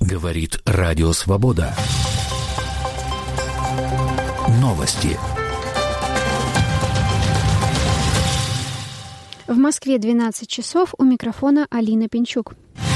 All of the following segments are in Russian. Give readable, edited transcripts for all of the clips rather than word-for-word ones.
Говорит Радио Свобода. Новости. В Москве 12 часов, у микрофона Алина Пинчук.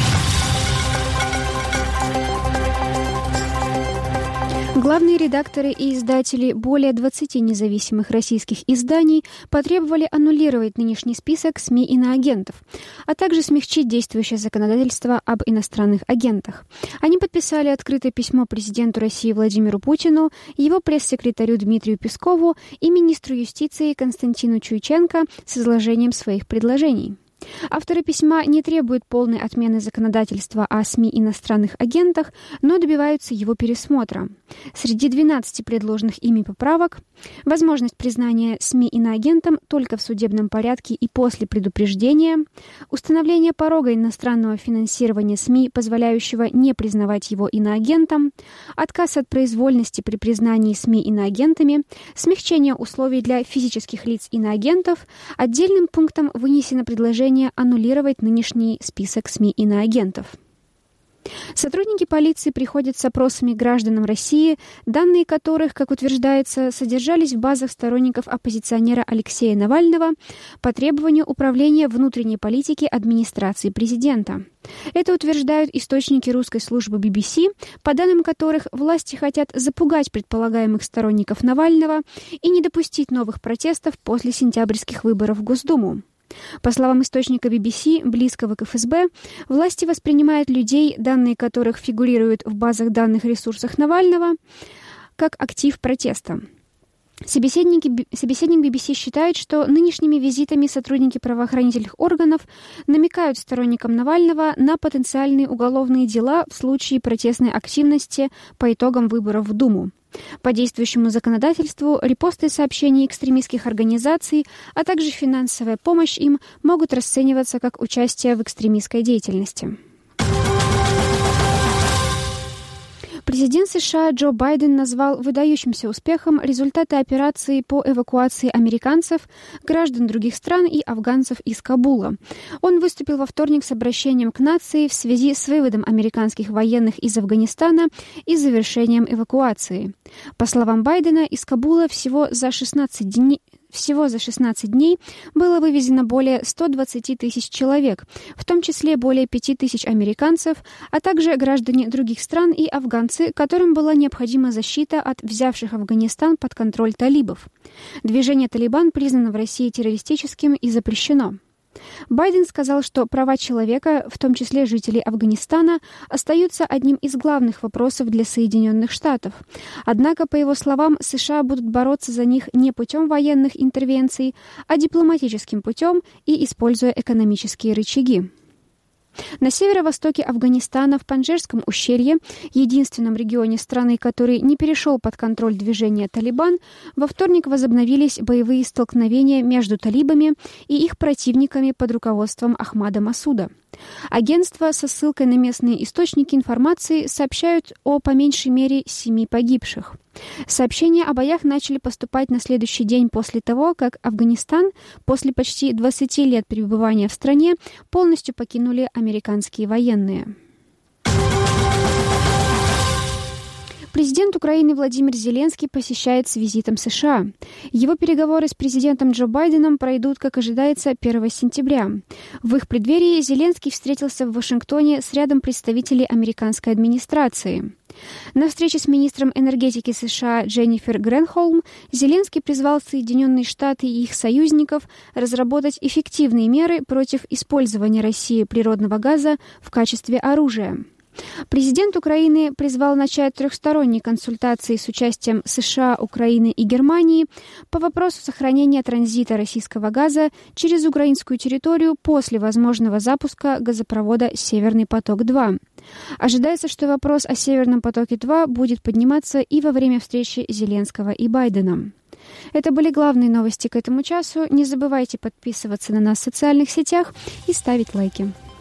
Главные редакторы и издатели более 20 независимых российских изданий потребовали аннулировать нынешний список СМИ-иноагентов, а также смягчить действующее законодательство об иностранных агентах. Они подписали открытое письмо президенту России Владимиру Путину, его пресс-секретарю Дмитрию Пескову и министру юстиции Константину Чуйченко с изложением своих предложений. Авторы письма не требуют полной отмены законодательства о СМИ иностранных агентах, но добиваются его пересмотра. Среди 12 предложенных ими поправок – возможность признания СМИ иноагентом только в судебном порядке и после предупреждения, установление порога иностранного финансирования СМИ, позволяющего не признавать его иноагентом, отказ от произвольности при признании СМИ иноагентами, смягчение условий для физических лиц иноагентов, отдельным пунктом вынесено предложение аннулировать нынешний список СМИ-иноагентов. Сотрудники полиции приходят с опросами гражданам России, данные которых, как утверждается, содержались в базах сторонников оппозиционера Алексея Навального по требованию Управления внутренней политики администрации президента. Это утверждают источники русской службы BBC, по данным которых власти хотят запугать предполагаемых сторонников Навального и не допустить новых протестов после сентябрьских выборов в Госдуму. По словам источника BBC, близкого к ФСБ, власти воспринимают людей, данные которых фигурируют в базах данных ресурсах Навального, как актив протеста. Собеседник BBC считает, что нынешними визитами сотрудники правоохранительных органов намекают сторонникам Навального на потенциальные уголовные дела в случае протестной активности по итогам выборов в Думу. По действующему законодательству репосты сообщений экстремистских организаций, а также финансовая помощь им могут расцениваться как участие в экстремистской деятельности. Президент США Джо Байден назвал выдающимся успехом результаты операции по эвакуации американцев, граждан других стран и афганцев из Кабула. Он выступил во вторник с обращением к нации в связи с выводом американских военных из Афганистана и завершением эвакуации. По словам Байдена, из Кабула всего за 16 дней было вывезено более 120 тысяч человек, в том числе более 5 тысяч американцев, а также граждане других стран и афганцы, которым была необходима защита от взявших Афганистан под контроль талибов. Движение «Талибан» признано в России террористическим и запрещено. Байден сказал, что права человека, в том числе жителей Афганистана, остаются одним из главных вопросов для Соединенных Штатов. Однако, по его словам, США будут бороться за них не путем военных интервенций, а дипломатическим путем и используя экономические рычаги. На северо-востоке Афганистана, в Панджшерском ущелье, единственном регионе страны, который не перешел под контроль движения «Талибан», во вторник возобновились боевые столкновения между талибами и их противниками под руководством Ахмада Масуда. Агентства со ссылкой на местные источники информации сообщают о по меньшей мере 7 погибших. Сообщения о боях начали поступать на следующий день после того, как Афганистан после почти 20 лет пребывания в стране полностью покинули американские военные. Президент Украины Владимир Зеленский посещает с визитом США. Его переговоры с президентом Джо Байденом пройдут, как ожидается, 1 сентября. В их преддверии Зеленский встретился в Вашингтоне с рядом представителей американской администрации. На встрече с министром энергетики США Дженнифер Гренхолм Зеленский призвал Соединенные Штаты и их союзников разработать эффективные меры против использования Россией природного газа в качестве оружия. Президент Украины призвал начать трехсторонние консультации с участием США, Украины и Германии по вопросу сохранения транзита российского газа через украинскую территорию после возможного запуска газопровода «Северный поток-2». Ожидается, что вопрос о «Северном потоке-2» будет подниматься и во время встречи Зеленского и Байдена. Это были главные новости к этому часу. Не забывайте подписываться на нас в социальных сетях и ставить лайки.